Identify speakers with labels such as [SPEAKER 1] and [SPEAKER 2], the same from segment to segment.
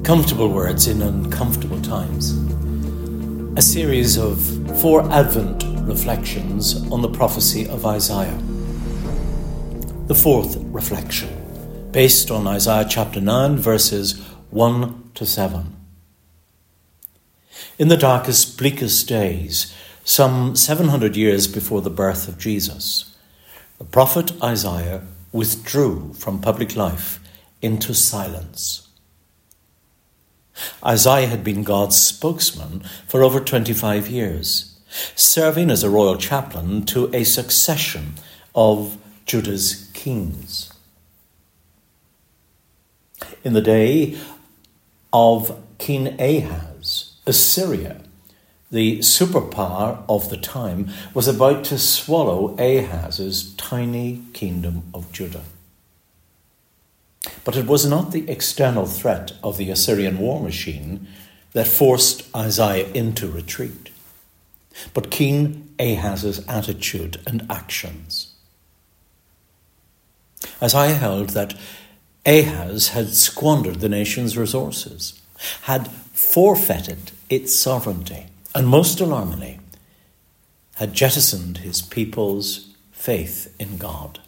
[SPEAKER 1] Comfortable Words in Uncomfortable Times, a series of 4 Advent reflections on the prophecy of Isaiah. The 4th reflection, based on Isaiah chapter 9, verses 1 to 7. In the darkest, bleakest days, some 700 years before the birth of Jesus, the prophet Isaiah withdrew from public life into silence. Isaiah had been God's spokesman for over 25 years, serving as a royal chaplain to a succession of Judah's kings. In the day of King Ahaz, Assyria, the superpower of the time, was about to swallow Ahaz's tiny kingdom of Judah. But it was not the external threat of the Assyrian war machine that forced Isaiah into retreat, but King Ahaz's attitude and actions. Isaiah held that Ahaz had squandered the nation's resources, had forfeited its sovereignty, and most alarmingly, had jettisoned his people's faith in God.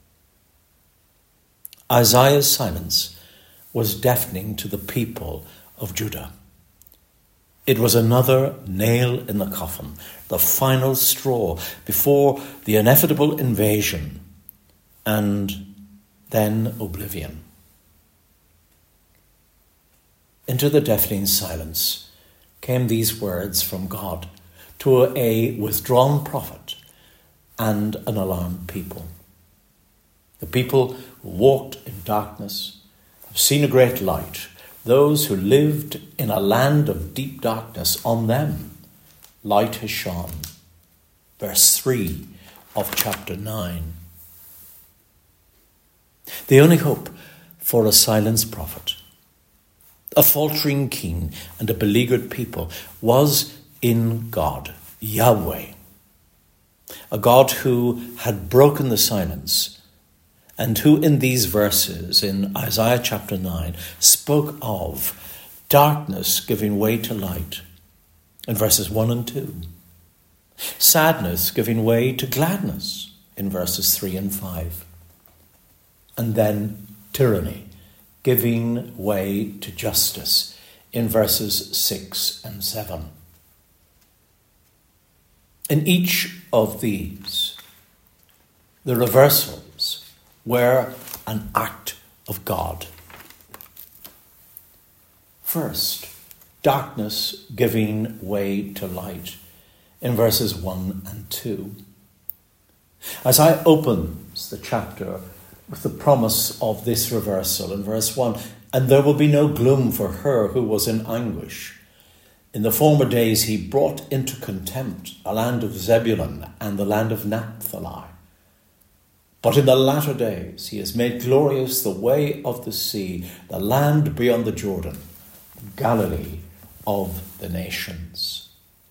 [SPEAKER 1] Isaiah's silence was deafening to the people of Judah. It was another nail in the coffin, the final straw before the inevitable invasion and then oblivion. Into the deafening silence came these words from God to a withdrawn prophet and an alarmed people. The people who walked in darkness have seen a great light. Those who lived in a land of deep darkness, on them light has shone. Verse 3 of chapter 9. The only hope for a silenced prophet, a faltering king, and a beleaguered people was in God, Yahweh, a God who had broken the silence and who in these verses in Isaiah chapter 9 spoke of darkness giving way to light in verses 1 and 2, sadness giving way to gladness in verses 3 and 5, and then tyranny giving way to justice in verses 6 and 7. In each of these, the reversals were an act of God. First, darkness giving way to light in verses 1 and 2. Isaiah opens the chapter with the promise of this reversal in verse 1, and there will be no gloom for her who was in anguish. In the former days he brought into contempt the land of Zebulun and the land of Naphtali. But in the latter days he has made glorious the way of the sea, the land beyond the Jordan, Galilee of the nations.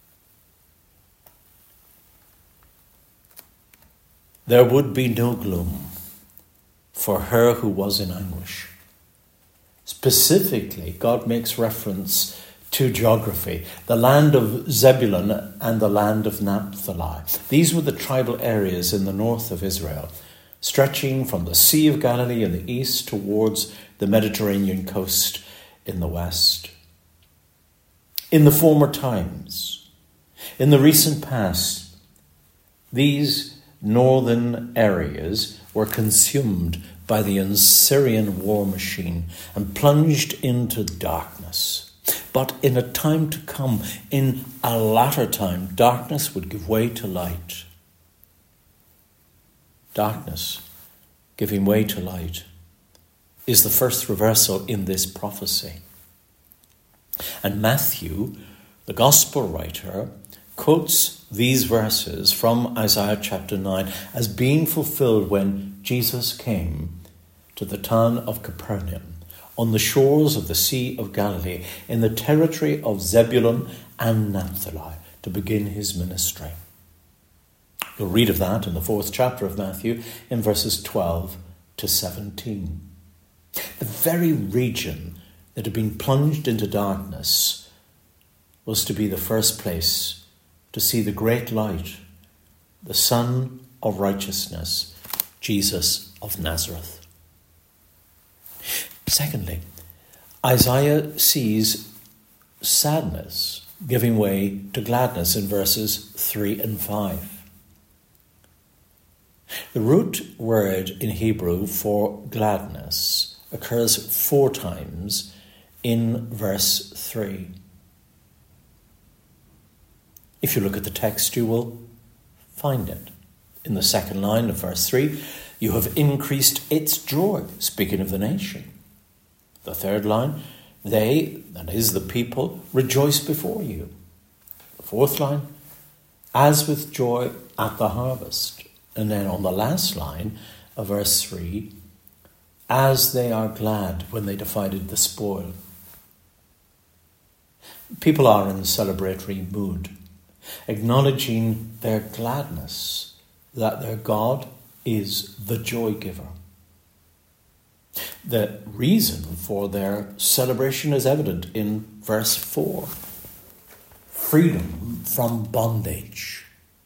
[SPEAKER 1] There would be no gloom for her who was in anguish. Specifically, God makes reference to geography, the land of Zebulun and the land of Naphtali. These were the tribal areas in the north of Israel, stretching from the Sea of Galilee in the east towards the Mediterranean coast in the west. In the former times, in the recent past, these northern areas were consumed by the Assyrian war machine and plunged into darkness. But in a time to come, in a latter time, darkness would give way to light. Darkness giving way to light is the first reversal in this prophecy. And Matthew, the gospel writer, quotes these verses from Isaiah chapter 9 as being fulfilled when Jesus came to the town of Capernaum on the shores of the Sea of Galilee in the territory of Zebulun and Naphtali to begin his ministry. You'll read of that in the 4th chapter of Matthew in verses 12 to 17. The very region that had been plunged into darkness was to be the first place to see the great light, the Son of righteousness, Jesus of Nazareth. Secondly, Isaiah sees sadness giving way to gladness in verses 3 and 5. The root word in Hebrew for gladness occurs 4 times in verse 3. If you look at the text, you will find it. In the second line of verse 3, you have increased its joy, speaking of the nation. The third line, they, that is the people, rejoice before you. The fourth line, as with joy at the harvest. And then on the last line of verse 3, as they are glad when they divided the spoil. People are in celebratory mood, acknowledging their gladness that their God is the joy giver. The reason for their celebration is evident in verse 4. Freedom from bondage.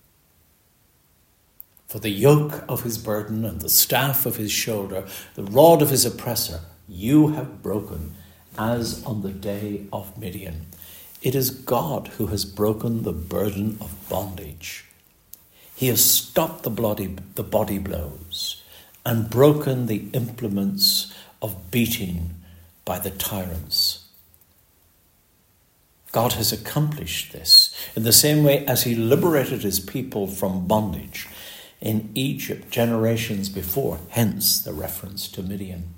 [SPEAKER 1] For the yoke of his burden and the staff of his shoulder, the rod of his oppressor, you have broken, as on the day of Midian. It is God who has broken the burden of bondage. He has stopped the body blows and broken the implements of beating by the tyrants. God has accomplished this in the same way as he liberated his people from bondage in Egypt generations before, hence the reference to Midian.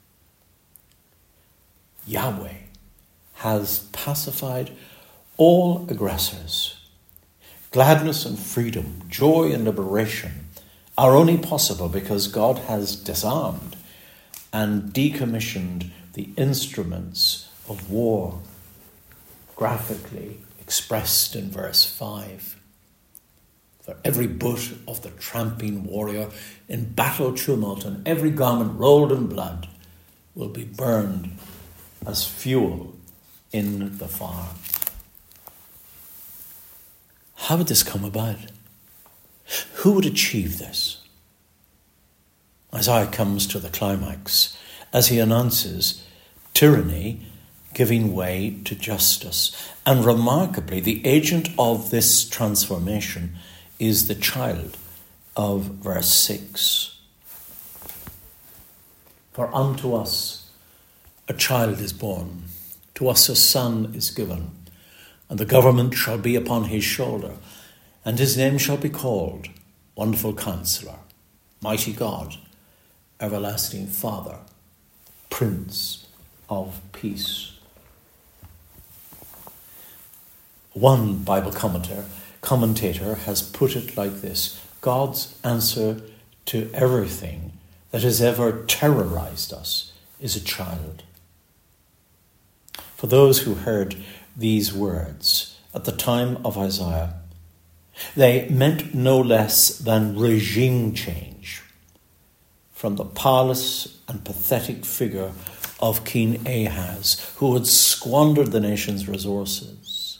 [SPEAKER 1] Yahweh has pacified all aggressors. Gladness and freedom, joy and liberation are only possible because God has disarmed and decommissioned the instruments of war, graphically expressed in verse 5. For every boot of the tramping warrior in battle tumult and every garment rolled in blood will be burned as fuel in the fire. How would this come about? Who would achieve this? Isaiah comes to the climax as he announces tyranny giving way to justice. And remarkably, the agent of this transformation is the child of verse 6. For unto us a child is born, to us a son is given, and the government shall be upon his shoulder, and his name shall be called Wonderful Counselor, Mighty God, Everlasting Father, Prince of Peace. One Bible commentator has put it like this: God's answer to everything that has ever terrorized us is a child. For those who heard these words at the time of Isaiah, they meant no less than regime change from the powerless and pathetic figure of King Ahaz, who had squandered the nation's resources.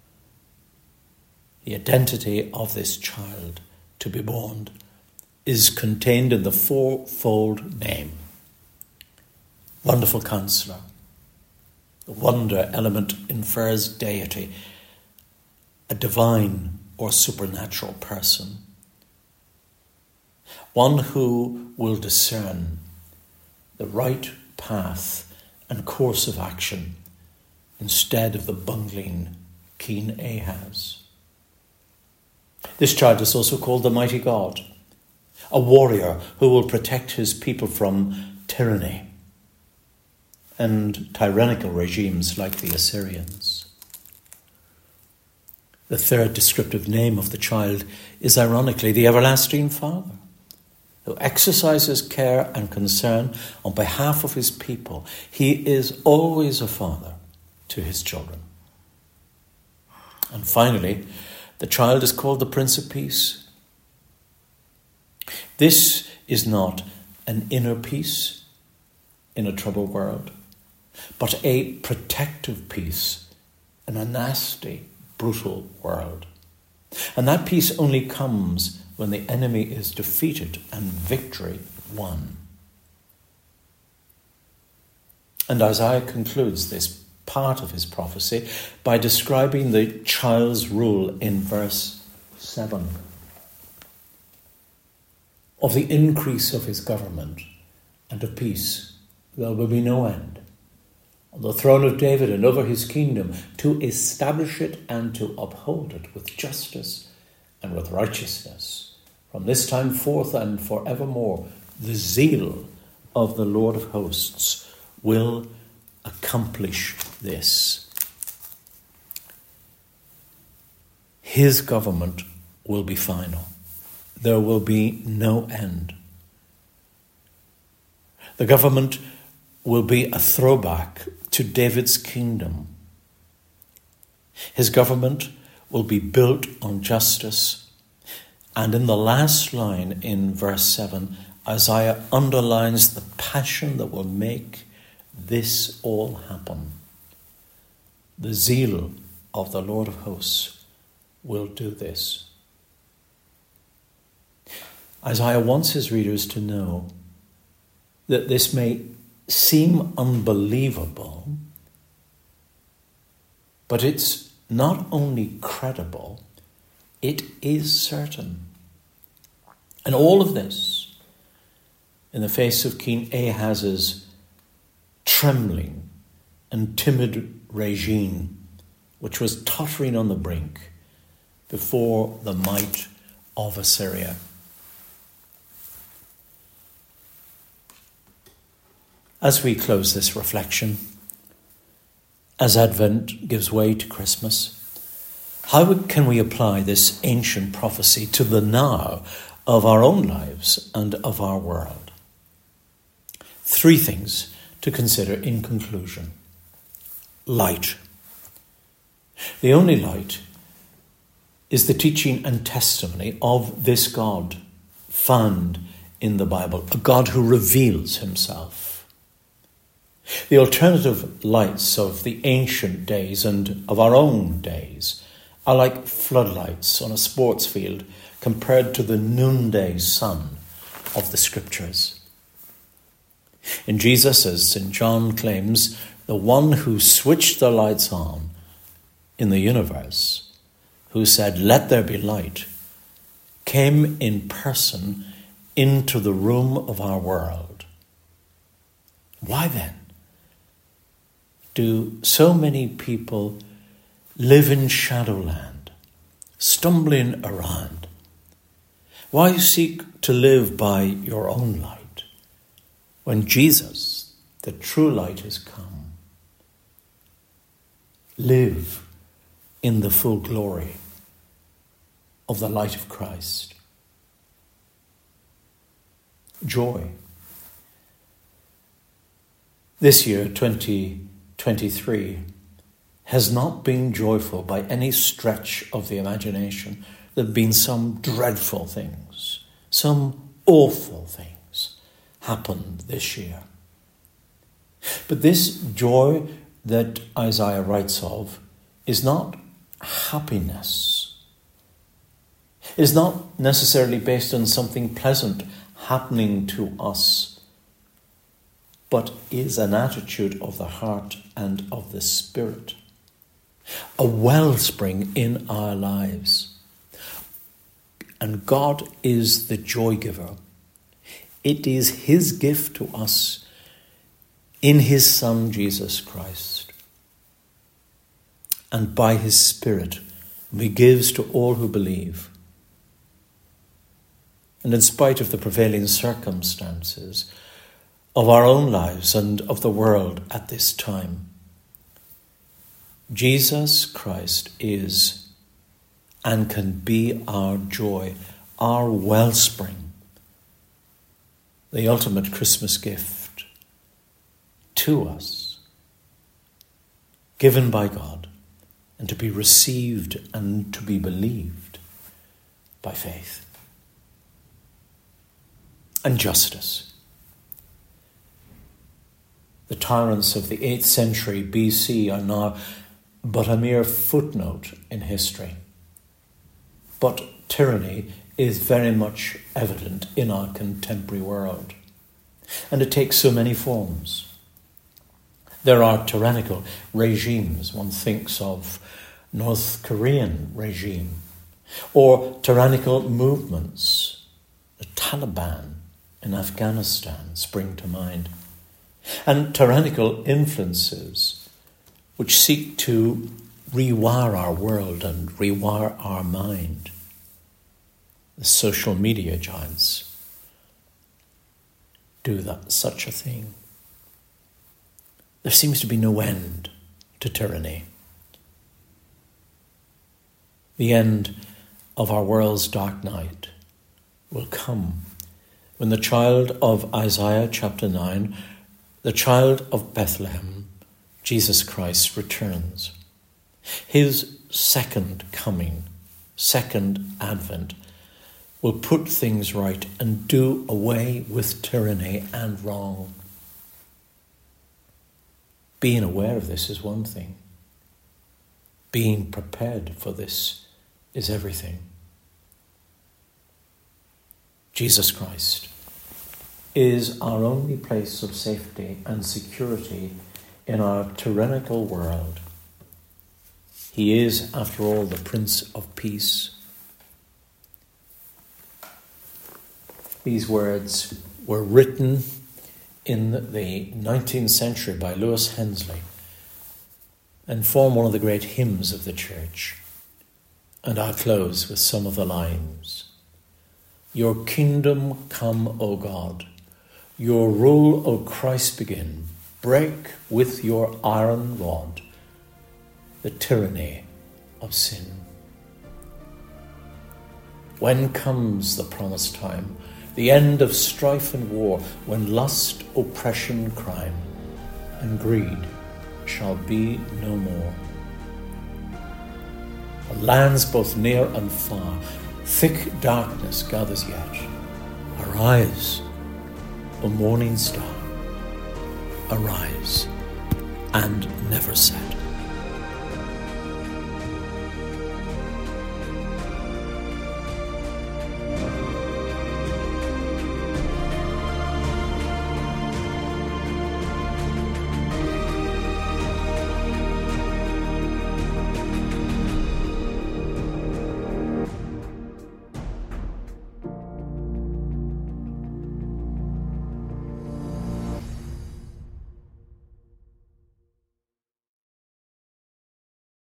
[SPEAKER 1] The identity of this child to be born is contained in the fourfold name: Wonderful Counselor. The wonder element infers deity, a divine or supernatural person, one who will discern the right path and course of action instead of the bungling King Ahaz. This child is also called the Mighty God, a warrior who will protect his people from tyranny and tyrannical regimes like the Assyrians. The third descriptive name of the child is ironically the Everlasting Father, who exercises care and concern on behalf of his people. He is always a father to his children. And finally, the child is called the Prince of Peace. This is not an inner peace in a troubled world, but a protective peace in a nasty, brutal world. And that peace only comes when the enemy is defeated and victory won. And Isaiah concludes this part of his prophecy by describing the child's rule in verse 7. Of the increase of his government and of peace there will be no end, on the throne of David and over his kingdom, to establish it and to uphold it with justice and with righteousness. From this time forth and forevermore, the zeal of the Lord of hosts will accomplish this. His government will be final. There will be no end. The government will be a throwback to David's kingdom. His government will be built on justice. And in the last line in verse 7, Isaiah underlines the passion that will make this all happen. The zeal of the Lord of hosts will do this. Isaiah wants his readers to know that this may seem unbelievable, but it's not only credible, it is certain. And all of this in the face of King Ahaz's trembling and timid regime, which was tottering on the brink before the might of Assyria. As we close this reflection, as Advent gives way to Christmas, how can we apply this ancient prophecy to the now of our own lives and of our world? 3 things to consider in conclusion. Light. The only light is the teaching and testimony of this God found in the Bible, a God who reveals himself. The alternative lights of the ancient days and of our own days are like floodlights on a sports field compared to the noonday sun of the Scriptures. In Jesus, as St. John claims, the one who switched the lights on in the universe, who said, "Let there be light," came in person into the room of our world. Why then do so many people live in shadowland, stumbling around? Why seek to live by your own light when Jesus, the true light, has come? Live in the full glory of the light of Christ. Joy. This year, 2023, has not been joyful by any stretch of the imagination. There have been some dreadful things, some awful things happened this year. But this joy that Isaiah writes of is not happiness, is not necessarily based on something pleasant happening to us, but is an attitude of the heart and of the spirit, a wellspring in our lives. And God is the joy giver. It is his gift to us in his Son, Jesus Christ. And by his Spirit, he gives to all who believe. And in spite of the prevailing circumstances of our own lives and of the world at this time, Jesus Christ is and can be our joy, our wellspring, the ultimate Christmas gift to us, given by God, and to be received and to be believed by faith. And justice. The tyrants of the 8th century BC are now but a mere footnote in history. But tyranny is very much evident in our contemporary world, and it takes so many forms. There are tyrannical regimes. One thinks of North Korean regime, or tyrannical movements. The Taliban in Afghanistan spring to mind, and tyrannical influences which seek to rewire our world and rewire our mind. The social media giants do such a thing. There seems to be no end to tyranny. The end of our world's dark night will come when the child of Isaiah chapter 9, the child of Bethlehem, Jesus Christ, returns. His second coming, second advent, will put things right and do away with tyranny and wrong. Being aware of this is one thing. Being prepared for this is everything. Jesus Christ is our only place of safety and security in our tyrannical world. He is, after all, the Prince of Peace. These words were written in the 19th century by Lewis Hensley and form one of the great hymns of the church. And I'll close with some of the lines. Your kingdom come, O God. Your rule, O Christ, begin. Break with your iron rod the tyranny of sin. When comes the promised time, the end of strife and war, when lust, oppression, crime, and greed shall be no more? On lands both near and far, thick darkness gathers yet. Arise, O morning star, arise, and never set.